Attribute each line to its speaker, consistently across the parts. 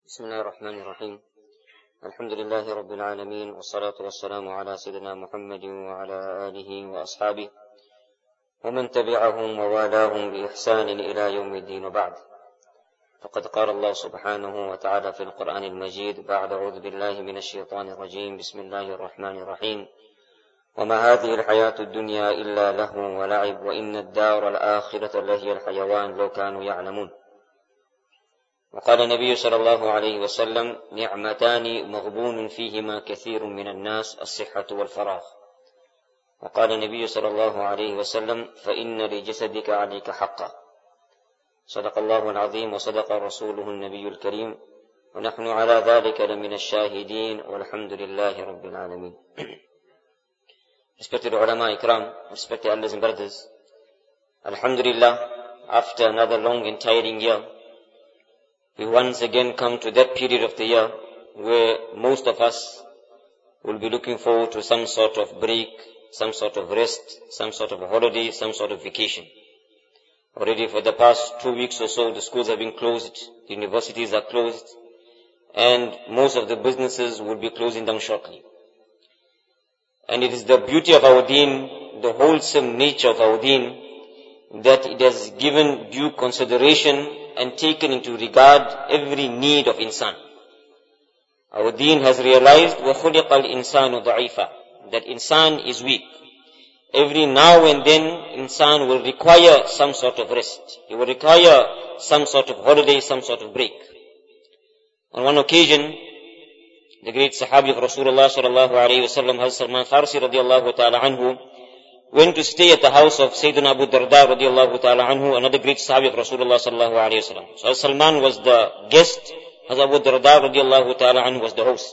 Speaker 1: بسم الله الرحمن الرحيم. الحمد لله رب العالمين، والصلاة والسلام على سيدنا محمد وعلى آله وأصحابه ومن تبعهم ووالاهم بإحسان إلى يوم الدين. وبعد، فقد قال الله سبحانه وتعالى في القرآن المجيد بعد أعوذ بالله من الشيطان الرجيم: بسم الله الرحمن الرحيم: وما هذه الحياة الدنيا إلا لهو ولعب وإن الدار الآخرة لهي الحيوان لو كانوا يعلمون. وقال النبي صلى الله عليه وسلم: نعمتان مغبون فيهما كثير من الناس، الصحة والفراغ. وقال النبي صلى الله عليه وسلم: فإن لجسدك عليك حقا. صدق الله العظيم وصدق رسوله النبي الكريم، ونحن على ذلك لمن الشاهدين والحمد لله رب العالمين. Respected ulama ikram, respected elders and brothers, Alhamdulillah, after another long and tiring year, we once again come to that period of the year where most of us will be looking forward to some sort of break, some sort of rest, some sort of holiday, some sort of vacation. Already for the past 2 weeks or so, the schools have been closed, the universities are closed, and most of the businesses will be closing down shortly. And it is the beauty of our deen, the wholesome nature of our deen, that it has given due consideration and taken into regard every need of insan. Our deen has realized وَخُلِقَ الْإِنسَانُ ضَعِيفًا, that insan is weak. Every now and then insan will require some sort of rest. He will require some sort of holiday, some sort of break. On one occasion, the great Sahabi of Rasulullah sallallahu alayhi wa sallam, Hazrat Salman Farsi radiallahu ta'ala anhu, went to stay at the house of Sayyidina Abu Darda radiallahu ta'ala anhu, another great Sahabi of Rasulullah sallallahu alayhi wa sallam. So Salman was the guest, Hazrat Abu Darda radiallahu ta'ala anhu was the host.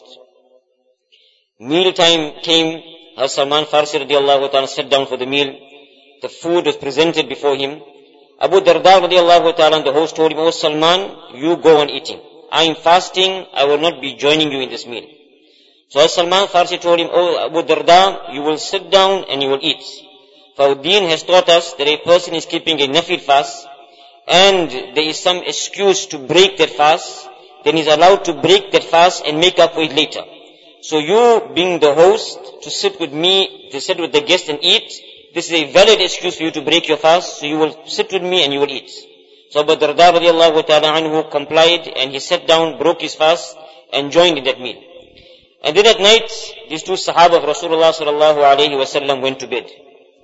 Speaker 1: Meal time came, Hazrat Salman Farsi radiallahu ta'ala sat down for the meal. The food was presented before him. Abu Darda radiallahu ta'ala, the host, told him, "Oh Salman, you go on eating. I am fasting, I will not be joining you in this meal." So Salman Farsi told him, "Oh Abu Darda, you will sit down and you will eat. For our deen has taught us that a person is keeping a nafil fast and there is some excuse to break that fast, then he is allowed to break that fast and make up for it later. So you, being the host, to sit with me, to sit with the guest and eat, this is a valid excuse for you to break your fast, so you will sit with me and you will eat." So Abu Darda radiallahu ta'ala anhu complied and he sat down, broke his fast and joined in that meal. And then at night, these two Sahaba of Rasulullah sallallahu alayhi wa sallam went to bed.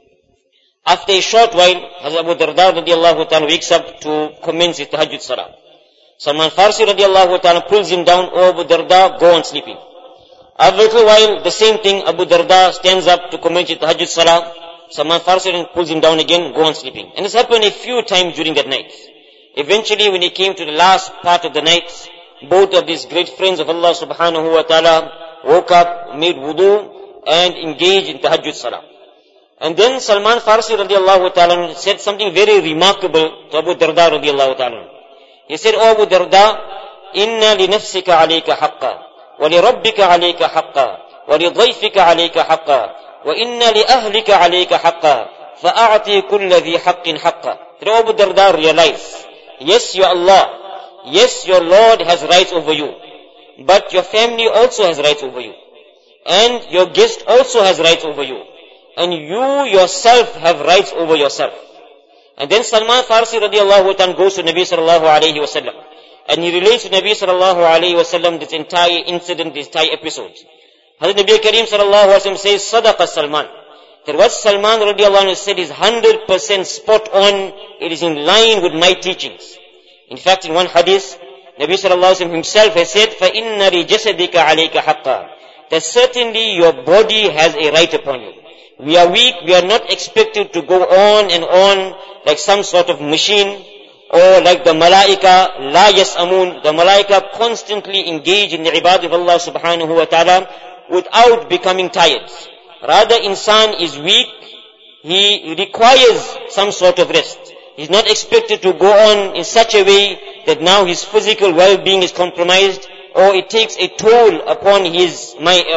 Speaker 1: After a short while, Hazrat Abu Darda radiallahu ta'ala wakes up to commence his tahajjud salah. Salman Farsi radiallahu ta'ala pulls him down, "Oh Abu Darda, go on sleeping." After a little while, the same thing, Abu Darda stands up to commence his tahajjud salah. Salman Farsi pulls him down again, "Go on sleeping." And this happened a few times during that night. Eventually, when he came to the last part of the night, both of these great friends of Allah subhanahu wa ta'ala woke up, made wudu, and engaged in tahajjud salah. And then Salman Farsi radiallahu ta'ala said something very remarkable to Abu Darda radiallahu ta'ala. He said, "Oh Abu Darda, inna li nafsika alayka haqqa, wa li rabbika alayka haqqa, wa li dhayfika alayka haqqa, wa inna li ahlika alayka haqqa, fa'a'ati kulla dhi haqqin haqqa." So Abu Darda realized, yes, your Allah, yes, your Lord has rights over you, but your family also has rights over you, and your guest also has rights over you, and you yourself have rights over yourself. And then Salman Farsi radiallahu ta'ala goes to Nabi sallallahu alayhi wa sallam, and he relates to Nabi sallallahu alayhi wa sallam this entire incident, this entire episode. Hazrat Nabi Kareem sallallahu alayhi wa sallam says, "Sadaqa Salman." That what Salman radiallahu anhu said is 100% spot on, it is in line with my teachings. In fact, in one hadith, Nabi sallallahu alayhi wa sallam himself has said, فَإِنَّ لِجَسَدِكَ عَلَيْكَ حَقًّا, that certainly your body has a right upon you. We are weak, we are not expected to go on and on like some sort of machine, or like the malaika, la yas'amun, the malaika constantly engage in the ibadah of Allah subhanahu wa ta'ala without becoming tired. Rather, insan is weak, he requires some sort of rest. He's not expected to go on in such a way that now his physical well-being is compromised, or it takes a toll upon his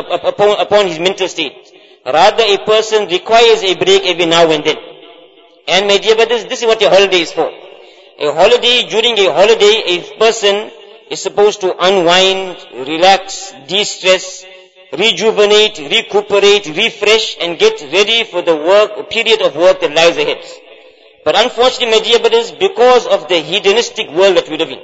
Speaker 1: mental state. Rather, a person requires a break every now and then. And my dear brothers, this is what a holiday is for. A holiday, during a holiday, a person is supposed to unwind, relax, de-stress, rejuvenate, recuperate, refresh, and get ready for the period of work that lies ahead. But unfortunately, my dear brothers, because of the hedonistic world that we live in,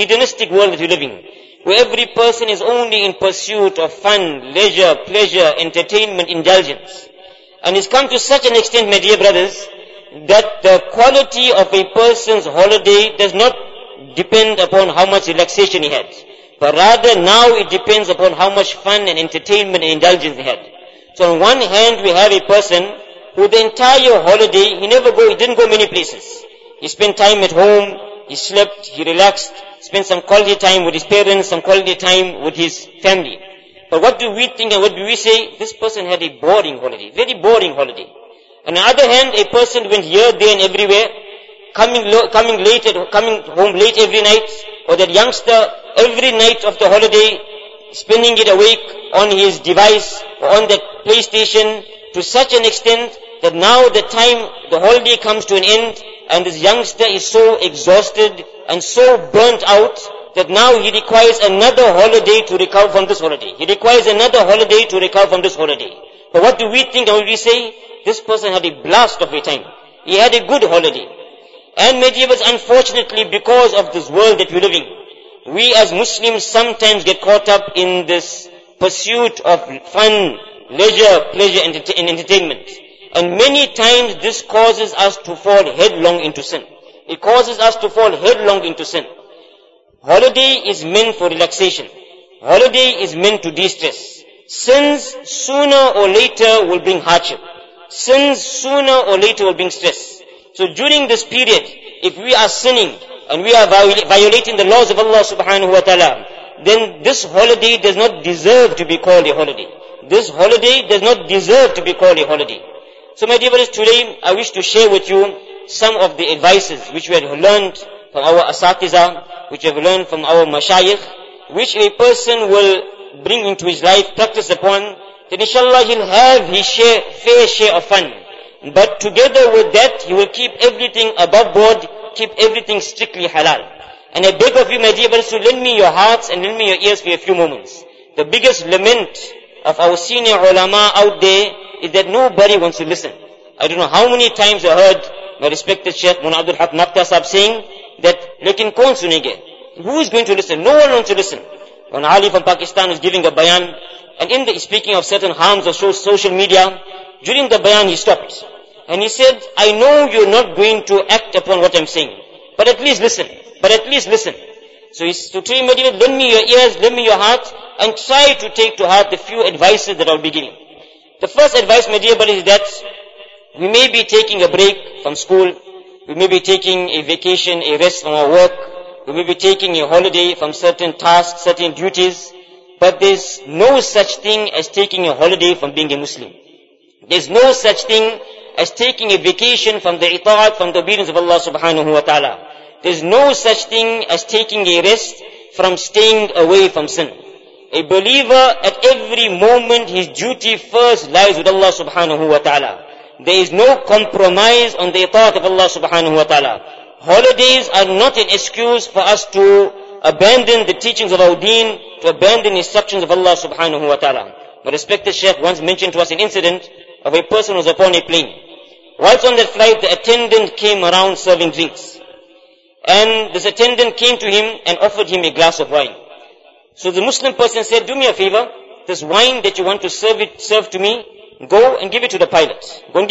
Speaker 1: where every person is only in pursuit of fun, leisure, pleasure, entertainment, indulgence, and it's come to such an extent, my dear brothers, that the quality of a person's holiday does not depend upon how much relaxation he had, but rather now it depends upon how much fun and entertainment and indulgence he had. So on one hand, we have a person who the entire holiday, he didn't go many places. He spent time at home, he slept, he relaxed, spent some quality time with his parents, some quality time with his family. But what do we think and what do we say? This person had a boring holiday, very boring holiday. On the other hand, a person went here, there and everywhere, coming home late every night, or that youngster every night of the holiday, spending it awake on his device or on that PlayStation, to such an extent that now the holiday comes to an end, and this youngster is so exhausted and so burnt out that now he requires another holiday to recover from this holiday. But what do we think and what do we say? This person had a blast of a time. He had a good holiday. And medievals, unfortunately, because of this world that we live in, we as Muslims sometimes get caught up in this pursuit of fun, leisure, pleasure, and entertainment. And many times this causes us to fall headlong into sin. Holiday is meant for relaxation. Holiday is meant to de-stress. Sins sooner or later will bring hardship. Sins sooner or later will bring stress. So during this period, if we are sinning and we are violating the laws of Allah subhanahu wa ta'ala, then this holiday does not deserve to be called a holiday. So my dear brothers, today I wish to share with you some of the advices which we have learned from our asatiza, which we have learned from our mashayikh, which a person will bring into his life, practice upon, then inshallah he'll have his fair share of fun. But together with that, he will keep everything above board, keep everything strictly halal. And I beg of you, my dear brothers, to lend me your hearts and lend me your ears for a few moments. The biggest lament of our senior ulama out there is that nobody wants to listen. I don't know how many times I heard my respected Sheikh Mullah Abdul Haq Naqta Sahib saying that, lekin kaun sunenge? Who is going to listen? No one wants to listen. When Ali from Pakistan was giving a bayan, and speaking of certain harms of social media, during the bayan he stopped. And he said, I know you're not going to act upon what I'm saying, but at least listen. So he's to tell me, lend me your ears, lend me your heart, and try to take to heart the few advices that I'll be giving. The first advice, my dear buddies, is that we may be taking a break from school, we may be taking a vacation, a rest from our work, we may be taking a holiday from certain tasks, certain duties, but there's no such thing as taking a holiday from being a Muslim. There's no such thing as taking a vacation from the ita'at, from the obedience of Allah subhanahu wa ta'ala. There's no such thing as taking a rest from staying away from sin. A believer, at every moment, his duty first lies with Allah subhanahu wa ta'ala. There is no compromise on the ita'at of Allah subhanahu wa ta'ala. Holidays are not an excuse for us to abandon the teachings of our deen, to abandon the instructions of Allah subhanahu wa ta'ala. My respected Shaykh once mentioned to us an incident of a person who was upon a plane. Whilst on that flight, the attendant came around serving drinks. And this attendant came to him and offered him a glass of wine. So the Muslim person said, do me a favor, this wine that you want to serve to me, go and give it to the pilot.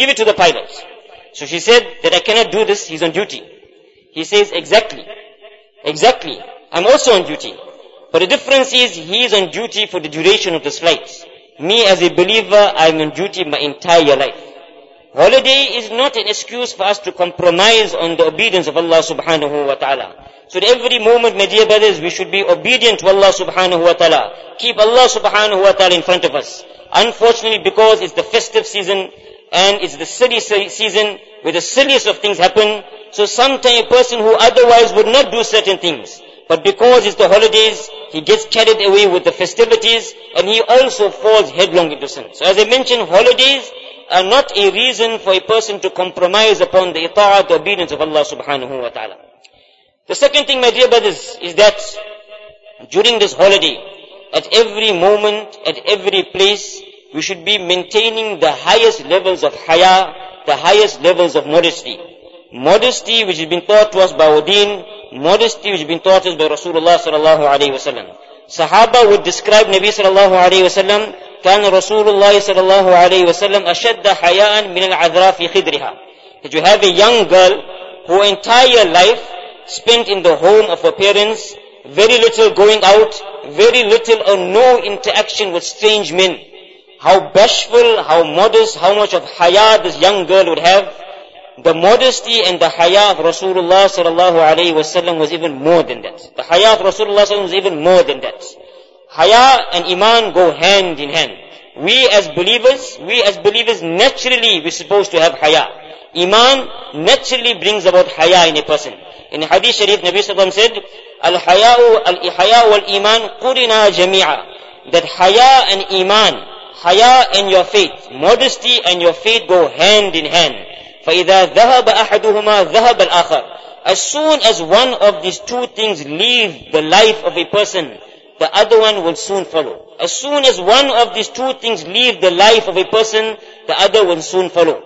Speaker 1: So she said that I cannot do this, he's on duty. He says, exactly, I'm also on duty. But the difference is, he is on duty for the duration of this flight. Me as a believer, I'm on duty my entire life. Holiday is not an excuse for us to compromise on the obedience of Allah subhanahu wa ta'ala. So at every moment, my dear brothers, we should be obedient to Allah subhanahu wa ta'ala. Keep Allah subhanahu wa ta'ala in front of us. Unfortunately, because it's the festive season and it's the silly season where the silliest of things happen, so sometimes a person who otherwise would not do certain things, but because it's the holidays, he gets carried away with the festivities and he also falls headlong into sin. So as I mentioned, holidays are not a reason for a person to compromise upon the ita'at, the obedience of Allah subhanahu wa ta'ala. The second thing, my dear brothers, is that during this holiday, at every moment, at every place, we should be maintaining the highest levels of haya, the highest levels of modesty. Modesty which has been taught to us by our deen, modesty which has been taught us by Rasulullah sallallahu alayhi wasallam. Sahaba would describe Nabi sallallahu alayhi wasallam, كان رسول الله صلى الله عليه وسلم أشد حياء من العذراء في خدرها. That you have a young girl whose entire life spent in the home of her parents, very little going out, very little or no interaction with strange men. How bashful, how modest, how much of haya this young girl would have. The modesty and the haya of Rasulullah sallallahu alayhi wasallam was even more than that. The haya of Rasulullah sallallahu alayhi wasallam was even more than that. Haya and iman go hand in hand. We as believers naturally we're supposed to have haya. Iman naturally brings about haya in a person. In Hadith Sharif, Nabi sallallahu alayhi wasallam said, Al-haya wal-iman qurina jami'a. That haya and iman, haya and your faith, modesty and your faith go hand in hand. فَإِذَا ذَهَبَ أَحَدُهُمَا ذَهَبَ الْآخَرُ. As soon as one of these two things leave the life of a person, the other one will soon follow. As soon as one of these two things leave the life of a person, the other will soon follow.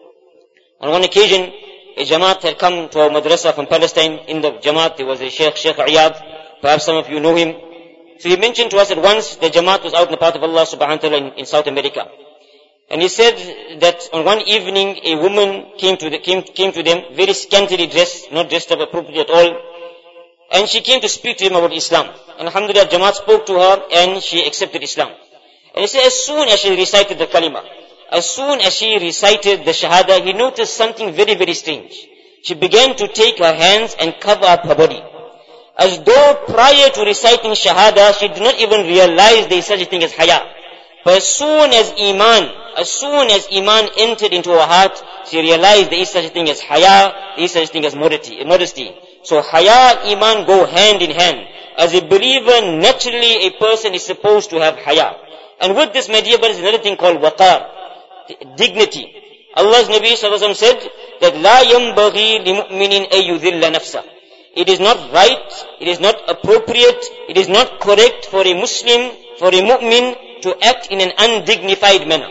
Speaker 1: On one occasion, a Jamaat had come to our madrasa from Palestine. In the Jamaat, there was a Sheikh Iyad. Perhaps some of you know him. So he mentioned to us that once the Jamaat was out in the path of Allah subhanahu wa ta'ala in South America. And he said that on one evening, a woman came to them, very scantily dressed, not dressed up appropriately at all. And she came to speak to him about Islam. And alhamdulillah, Jamaat spoke to her and she accepted Islam. And he said as soon as she recited the kalima, as soon as she recited the shahada, he noticed something very, very strange. She began to take her hands and cover up her body. As though prior to reciting shahada, she did not even realize there is such a thing as haya. But as soon as iman entered into her heart, she realized there is such a thing as haya, there is such a thing as modesty. So haya, iman go hand in hand. As a believer, naturally a person is supposed to have haya. And with this, my dear brothers, is another thing called waqar, dignity. Allah's Nabi sallallahu alaihi wasallam said that la yanbaghi limu'minin an yudhilla nafsa. It is not right, it is not appropriate, it is not correct for a Muslim, for a mu'min to act in an undignified manner.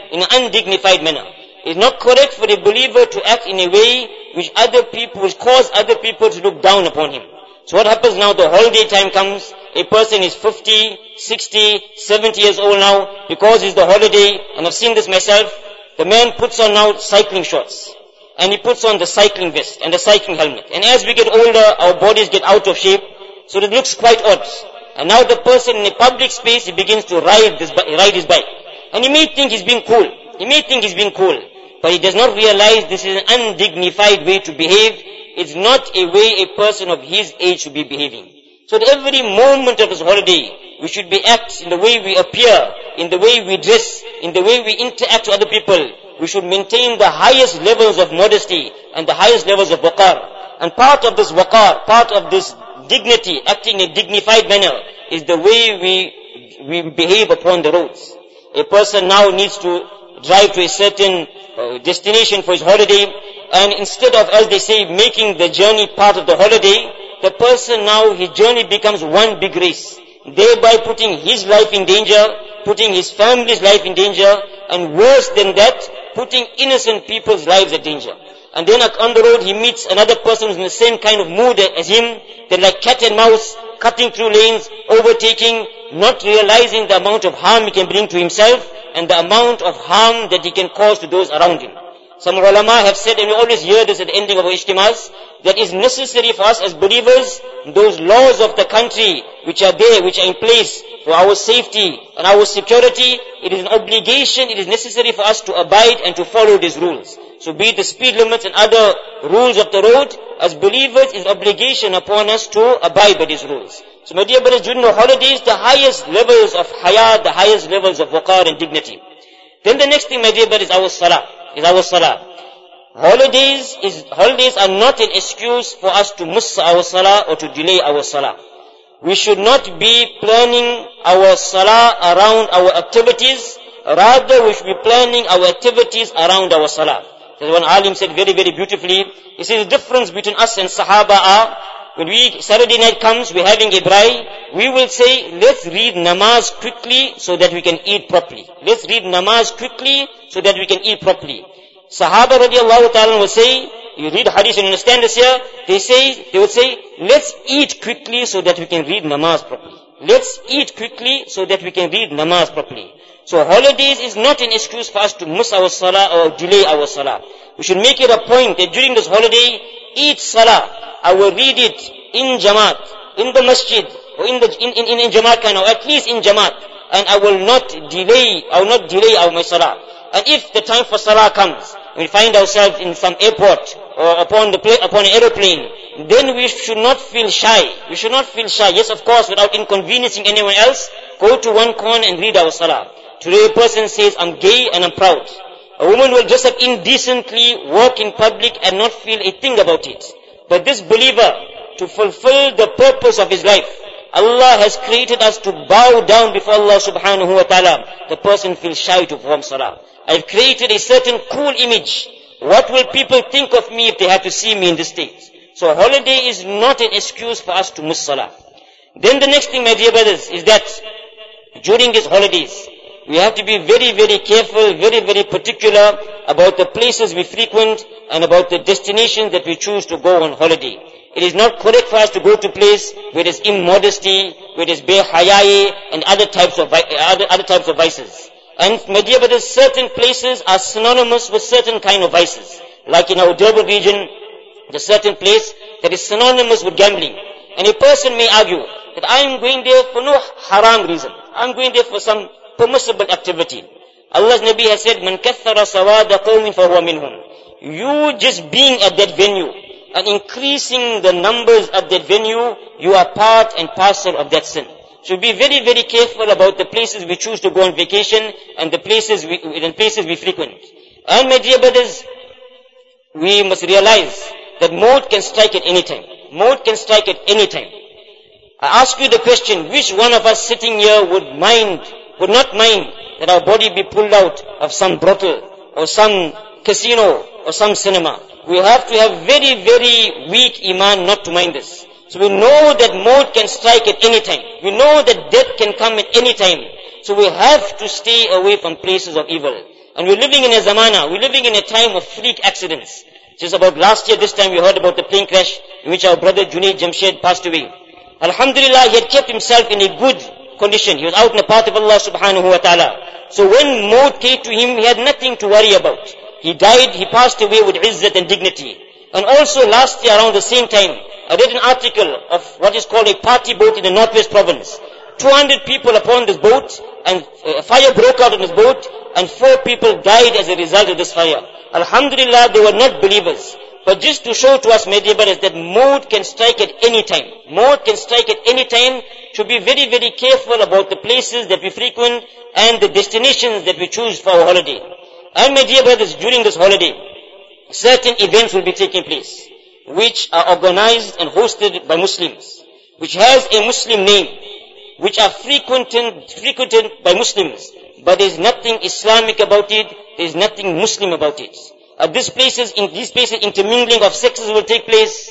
Speaker 1: It is not correct for a believer to act in a way which cause other people to look down upon him. So what happens now, the holiday time comes, a person is 50, 60, 70 years old now, because it's the holiday, and I've seen this myself, the man puts on now cycling shorts, and he puts on the cycling vest and the cycling helmet. And as we get older, our bodies get out of shape, so it looks quite odd. And now the person in a public space, he begins to ride his bike. And he may think he's being cool. But he does not realize this is an undignified way to behave. It's not a way a person of his age should be behaving. So at every moment of this holiday, we should be act in the way we appear, in the way we dress, in the way we interact with other people. We should maintain the highest levels of modesty and the highest levels of waqar. And part of this waqar, part of this dignity, acting in a dignified manner, is the way we behave upon the roads. A person now needs to drive to a certain destination for his holiday, and instead of, as they say, making the journey part of the holiday, the person now, his journey becomes one big race, thereby putting his life in danger, putting his family's life in danger, and worse than that, putting innocent people's lives at danger. And then on the road he meets another person who's in the same kind of mood as him. They're like cat and mouse, cutting through lanes, overtaking, not realizing the amount of harm he can bring to himself and the amount of harm that he can cause to those around him. Some ulama have said, and we always hear this at the ending of our ijtimas, that is necessary for us as believers, those laws of the country which are there, which are in place for our safety and our security, it is an obligation, it is necessary for us to abide and to follow these rules. So be it the speed limits and other rules of the road, as believers, it is obligation upon us to abide by these rules. So my dear brothers, during the holidays, the highest levels of haya, the highest levels of waqar and dignity. Then the next thing, my dear brothers, is our salah. Holidays are not an excuse for us to miss our salah or to delay our salah. We should not be planning our salah around our activities. Rather, we should be planning our activities around our salah. As one alim said very, very beautifully, he says the difference between us and Sahaba are when Saturday night comes, we're having a braai, we will say, let's read namaz quickly so that we can eat properly. Let's read namaz quickly so that we can eat properly. Sahaba radiallahu ta'ala will say, you read hadith and understand this here, they would say, let's eat quickly so that we can read namaz properly. Let's eat quickly so that we can read namaz properly. So holidays is not an excuse for us to miss our salah or delay our salah. We should make it a point that during this holiday, each salah, I will read it in Jamaat, in the masjid, or in Jamaat kind, or at least in Jamaat. And I will not delay my salah. And if the time for salah comes, we find ourselves in some airport, or upon an aeroplane, then we should not feel shy. We should not feel shy. Yes, of course, without inconveniencing anyone else, go to one corner and read our salah. Today a person says, I'm gay and I'm proud. A woman will dress up indecently, walk in public and not feel a thing about it. But this believer, to fulfill the purpose of his life, Allah has created us to bow down before Allah subhanahu wa ta'ala. The person feels shy to perform salah. I've created a certain cool image. What will people think of me if they have to see me in this state? So holiday is not an excuse for us to miss salah. Then the next thing, my dear brothers, is that during these holidays, we have to be very, very careful, very, very particular about the places we frequent and about the destinations that we choose to go on holiday. It is not correct for us to go to a place where there is immodesty, where there is behayai and other types of vices. And my dear brothers, certain places are synonymous with certain kind of vices. Like in our Durban region, there's a certain place that is synonymous with gambling. And a person may argue that I am going there for no haram reason. I am going there for some permissible activity. Allah's Nabi has said, Man kathara sawada qawmin fahuwa minhum. You just being at that venue and increasing the numbers at that venue, you are part and parcel of that sin. So be very, very careful about the places we choose to go on vacation and the places we frequent. And my dear brothers, we must realize that maut can strike at any time. Maut can strike at any time. I ask you the question, which one of us sitting here would not mind that our body be pulled out of some brothel or some casino or some cinema? We have to have very, very weak iman not to mind this. So we know that maut can strike at any time. We know that death can come at any time. So we have to stay away from places of evil. And we're living in a zamana, we're living in a time of freak accidents. Just about last year, this time we heard about the plane crash in which our brother Junaid Jamshed passed away. Alhamdulillah, he had kept himself in a good condition. He was out in the path of Allah subhanahu wa ta'ala. So when maut came to him, he had nothing to worry about. He died, he passed away with izzat and dignity. And also last year around the same time, I read an article of what is called a party boat in the Northwest Province. 200 people upon this boat, and a fire broke out on this boat, and 4 people died as a result of this fire. Alhamdulillah, they were not believers. But just to show to us, my dear brothers, that maut can strike at any time. Maut can strike at any time. Should be very, very careful about the places that we frequent and the destinations that we choose for our holiday. And my dear brothers, during this holiday, certain events will be taking place, which are organized and hosted by Muslims, which has a Muslim name, which are frequented by Muslims, but there is nothing Islamic about it, there is nothing Muslim about it. At these places, intermingling of sexes will take place,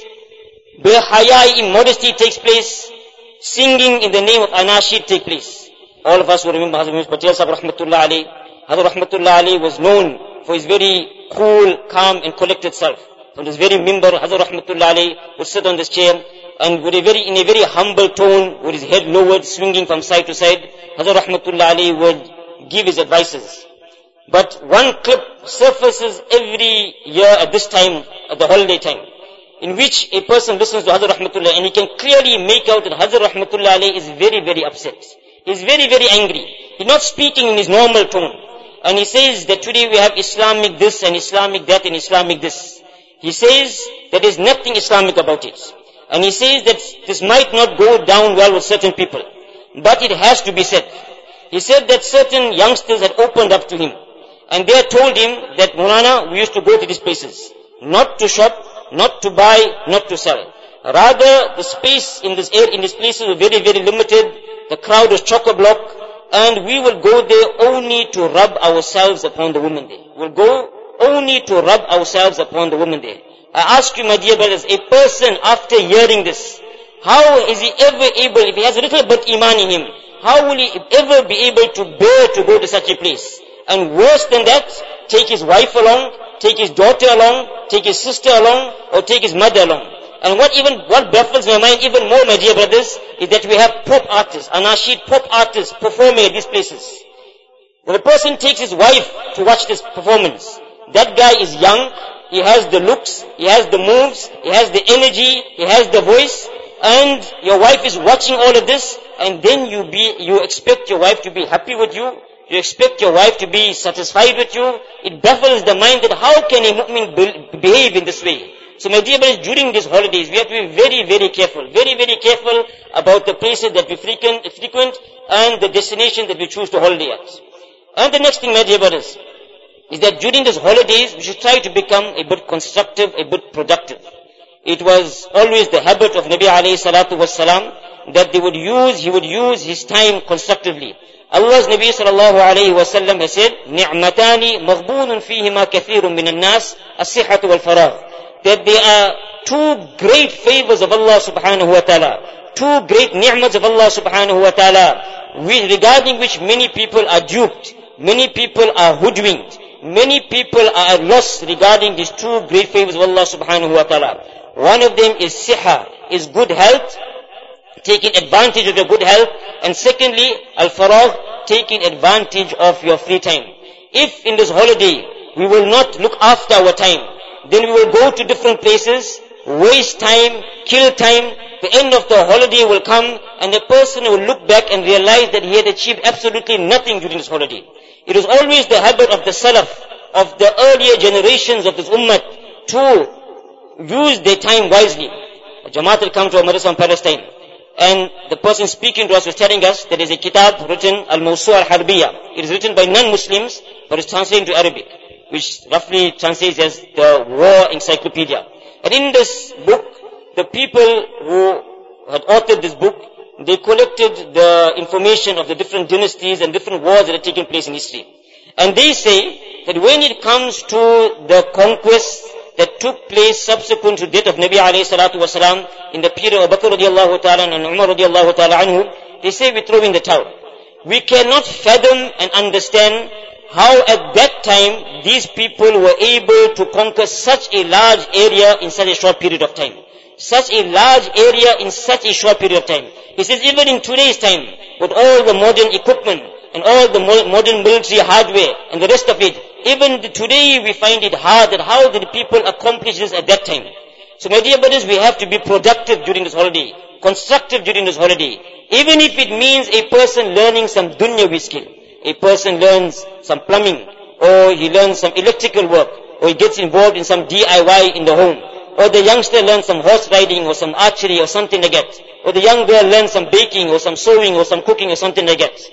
Speaker 1: behayai, immodesty takes place, singing in the name of anashid take place. All of us will remember Hazrat Patel Sahib Rahmatullah Alayhi. Hazrat Rahmatullah Alayhi was known for his very cool, calm and collected self. On this very mimbar, Hazrat Rahmatullah Alayhi would sit on this chair and in a very humble tone, with his head lowered, swinging from side to side, Hazrat Rahmatullah Alayhi would give his advices. But one clip surfaces every year at this time, at the holiday time, in which a person listens to Hazrat Rahmatullah and he can clearly make out that Hazrat Rahmatullah Alayhi is very, very upset. He's very, very angry. He's not speaking in his normal tone. And he says that today we have Islamic this and Islamic that and Islamic this. He says that there is nothing Islamic about it. And he says that this might not go down well with certain people, but it has to be said. He said that certain youngsters had opened up to him, and they had told him that, Maulana, we used to go to these places, not to shop, not to buy, not to sell. Rather, the space in these places was very, very limited. The crowd was chock-a-block, and we will go there only to rub ourselves upon the women there. We'll go only to rub ourselves upon the women there. I ask you, my dear brothers, a person after hearing this, how is he ever able, if he has a little bit iman in him, how will he ever be able to bear to go to such a place? And worse than that, take his wife along, take his daughter along, take his sister along, or take his mother along. And what baffles my mind even more, my dear brothers, is that we have pop artists, Anashid pop artists performing at these places. When a person takes his wife to watch this performance, that guy is young, he has the looks, he has the moves, he has the energy, he has the voice, and your wife is watching all of this, and then you expect your wife to be happy with you, you expect your wife to be satisfied with you. It baffles the mind that how can a mu'min behave in this way? So my dear brothers, during these holidays, we have to be very, very careful about the places that we frequent and the destination that we choose to holiday at. And the next thing, my dear brothers, is that during these holidays, we should try to become a bit constructive, a bit productive. It was always the habit of Nabi alayhi salatu wassalam that he would use his time constructively. Allah's Nabi sallallahu alayhi wasallam has said, "Ni'matani maghbunun fihima kathirun minan nas, as-sihhatu wal-faragh." That there are two great favors of Allah subhanahu wa ta'ala, two great ni'mats of Allah subhanahu wa ta'ala, regarding which many people are duped, many people are hoodwinked, many people are lost regarding these two great favors of Allah subhanahu wa ta'ala. One of them is siha, is good health, taking advantage of your good health, and secondly, al-faragh, taking advantage of your free time. If in this holiday we will not look after our time, then we will go to different places, waste time, kill time. The end of the holiday will come, and the person will look back and realize that he had achieved absolutely nothing during this holiday. It is always the habit of the Salaf, of the earlier generations of this ummah, to use their time wisely. A Jamaat will come to a madrasa in Palestine, and the person speaking to us was telling us that there is a kitab written, Al-Mawsu' Al-Harbiyya. It is written by non-Muslims, but it's translated into Arabic, which roughly translates as the War Encyclopedia. And in this book, the people who had authored this book, they collected the information of the different dynasties and different wars that had taken place in history. And they say that when it comes to the conquests that took place subsequent to the death of Nabi alayhi salatu wasalam, in the period of Bakr radiallahu ta'ala and Umar radiallahu ta'ala anhu, they say we throw in the towel. We cannot fathom and understand how at that time these people were able to conquer such a large area in such a short period of time. Such a large area in such a short period of time. He says even in today's time, with all the modern equipment and all the modern military hardware and the rest of it, even today we find it hard that how did people accomplish this at that time. So my dear brothers, we have to be productive during this holiday, constructive during this holiday. Even if it means a person learning some dunyawi skill. A person learns some plumbing, or he learns some electrical work, or he gets involved in some DIY in the home, or the youngster learns some horse riding, or some archery, or something like that, or the young girl learns some baking, or some sewing, or some cooking, or something like that.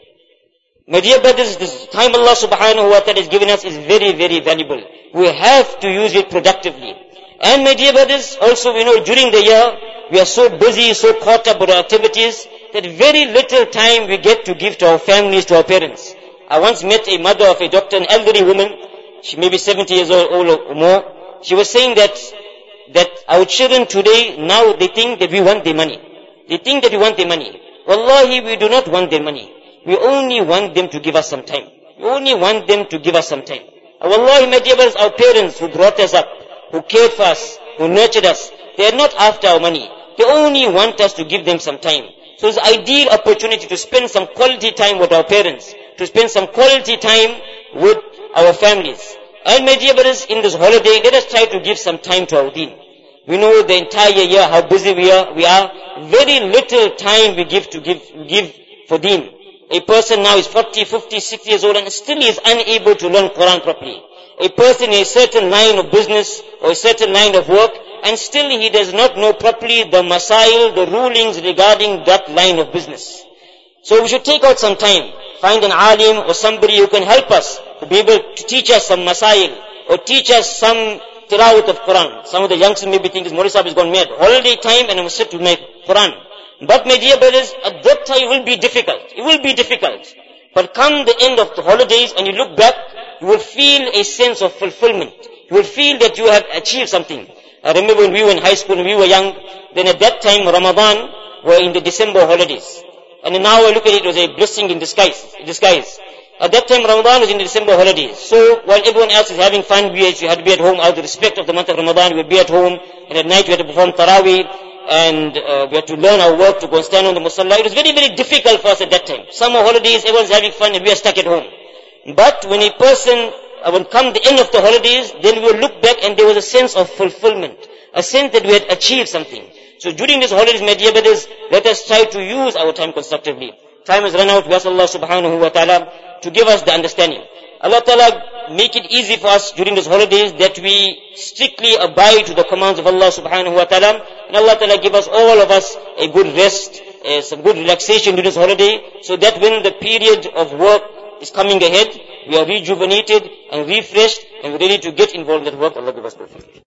Speaker 1: My dear brothers, this time Allah subhanahu wa ta'ala has given us is very, very valuable. We have to use it productively. And my dear brothers, also we know during the year, we are so busy, so caught up with our activities, that very little time we get to give to our families, to our parents. I once met a mother of a doctor, an elderly woman, she may be 70 years old or more. She was saying that our children today, now they think that we want their money. They think that we want their money. Wallahi, we do not want their money. We only want them to give us some time. We only want them to give us some time. And wallahi, my dear brothers, our parents who brought us up, who cared for us, who nurtured us, they are not after our money. They only want us to give them some time. So it's an ideal opportunity to spend some quality time with our parents, to spend some quality time with our families. And my dear brothers, in this holiday, let us try to give some time to our deen. We know the entire year how busy we are. Very little time we give for deen. A person now is 40, 50, 60 years old and still is unable to learn Quran properly. A person in a certain line of business or a certain line of work, and still he does not know properly the masail, the rulings regarding that line of business. So we should take out some time, find an alim or somebody who can help us, to be able to teach us some masail, or teach us some tilawat of Quran. Some of the youngsters maybe think this Maulvi Sahib has gone mad. Holiday time and I must sit to my Quran. But my dear brothers, at that time it will be difficult. It will be difficult. But come the end of the holidays and you look back, you will feel a sense of fulfillment. You will feel that you have achieved something. I remember when we were in high school, when we were young, then at that time Ramadan were in the December holidays. And now I look at it, it was a blessing in disguise. At that time Ramadan was in the December holidays. So while everyone else is having fun, we had to be at home out of respect of the month of Ramadan. We would be at home, and at night we had to perform Taraweeh, and we had to learn our work to go and stand on the Musalla. It was very, very difficult for us at that time. Summer holidays, everyone's having fun and we are stuck at home. But when a person, when come the end of the holidays, then we will look back and there was a sense of fulfillment, a sense that we had achieved something. So during these holidays, my dear brothers, let us try to use our time constructively. Time has run out. We ask Allah subhanahu wa ta'ala to give us the understanding. Allah ta'ala make it easy for us during these holidays that we strictly abide to the commands of Allah subhanahu wa ta'ala. And Allah ta'ala give us, all of us, a good rest, some good relaxation during this holiday, so that when the period of work is coming ahead, we are rejuvenated and refreshed and ready to get involved in that work. Allah give us tawfiq.